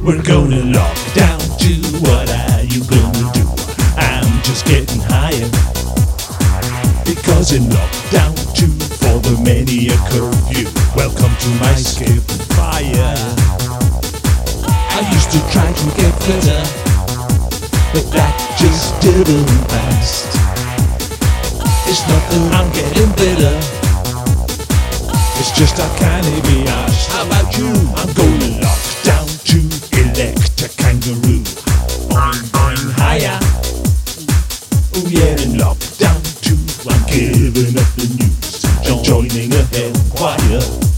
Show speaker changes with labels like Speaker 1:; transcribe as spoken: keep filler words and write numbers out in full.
Speaker 1: We're gonna lock down to what are you gonna do? I'm just getting higher, because in lockdown two for the many a curfew. Welcome to my skip fire. I used to try to get better, but that just didn't last. It's not that I'm getting better, it's just I can't be asked. How about you? I'm gonna lock down to elect a kangaroo. Boing, boing, higher. Oh yeah, in lockdown two, I'm giving up the news and joining a hell choir.